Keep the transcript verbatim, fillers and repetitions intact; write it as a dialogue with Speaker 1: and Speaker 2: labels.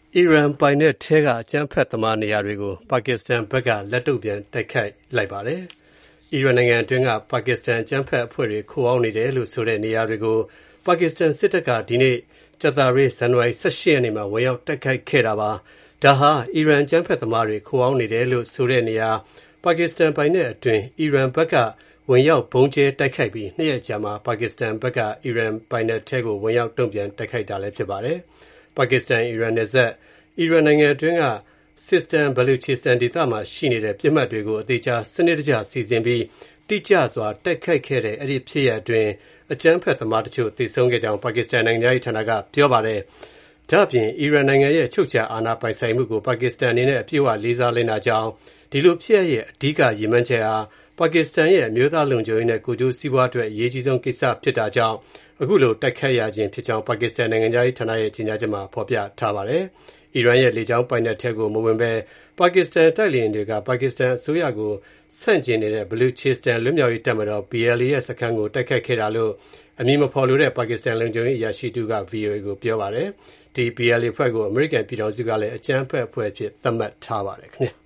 Speaker 1: အီရန်ပိုင်နက်ထဲကအကြမ်းဖက်သမားနေရာတွေကိုပါကစ္စတန်ဘက်ကလက်တုံ့ပြန်တိုက်ခိုက်လိုက်ပါတယ်။အီရန်နိုင်ငံအတွင်းကပါကစ္စတန်အကြမ်းဖက်အဖွဲ့တွေခိုအောင်းနေတယ်လို့ဆိုတဲ့နေရာတွေကိုပါကစ္စတန်စစ်တပ်ကဒီနေ့ကြာသပတေးဇန်နဝါရီ၁၈ရက်နေ့မှာဝင်ရောက်တိုက်ခိုက်ခဲ့တာပါ။ဒါဟာအီရန်အကြမ်းဖက်သမားတွေခိုအောင်းနေတယ်လို့ဆိုတဲ့နေရာပါကစ္စတန်ပိုင်နက်အတွင်းအီရန်ဘက်ကဝင်ရောက်ဗုံးကျဲတိုက်ခိုက်ပြီးနှစ်ရက်ကြာမှာပါကစ္စတန်ဘက်ကအီရန်ပိုင်နက်ထဲကိုဝင်ရောက်တုံ့ပြန်တိုက်ခိုက်တာလည်းဖြစ်ပါတယ်။ပါကစ္စတန်အီရန်နယ်စပ်အီရန်နိုင်ငံအတွင်းက Sistan Baluchistan ဒေသမှာရှိနေတဲ့ပစ်မှတ်တွေကိုအသေးချာစနစ်တကျစီစဉ်ပြီးတိကျစွာတိုက်ခိုက်ခဲ့တဲ့အဲ့ဒီဖြစ်ရပ်အတွင်းအကြမ်းဖက်သမားတချို့သေဆုံးခဲ့ကြောင်းပါကစ္စတန်နိုင်ငံရေးဌာနကပြောပါတယ်။ဒါ့အပြင်အီရန်နိုင်ငံရဲ့ချုပ်ချာအာဏာပိုင်ဆိုင်မှုကိုပါကစ္စတန်အနေနဲ့အပြည့်အဝလေးစားလင်းတာကြောင့်ဒီလိုဖြစ်ရပ်ရဲ့အဓိကရည်မှန်းချက်ဟာပါကစ္စတန်ရဲ့အမျိုးသားလုံခြုံရေးနဲ့ကိုယ်ကျိုးစီးပွားအတွက်အရေးကြီးဆုံးကိစ္စဖြစ်တာကြောင့်အခုလိုတိုက်ခိုက်ရခြင်းဖြစ်ကြောင်းပါကစ္စတန်နိုင်ငံရေးဌာနရဲ့ကြေညာချက်မှာဖော်ပြထားပါတယ်။အီရန်ရဲ့လေကြောင်းပိုင်နက်ထဲကိုမဝင်ဘဲပါကစ္စတန်တိုက်လေယာဉ်တွေကပါကစ္စတန်အစိုးရကိုဆန့်ကျင်နေတဲ့ Baluchistan လွတ်မြောက်ရေးတပ်မတော် B L A ရဲ့စခန်းကိုတိုက်ခိုက်ခဲ့တာလို့အမည်မဖော်လိုတဲ့ပါကစ္စတန်လုံခြုံရေးအရာရှိတူက ဗွီအိုအေ ကိုပြောပါတယ်။ဒီ B L A အဖွဲ့ကိုအမေရိကန်ပြည်ထောင်စုကလည်းအကြမ်းဖက်အဖွဲ့အဖြစ်သတ်မှတ်ထားပါတယ်ခင်ဗျာ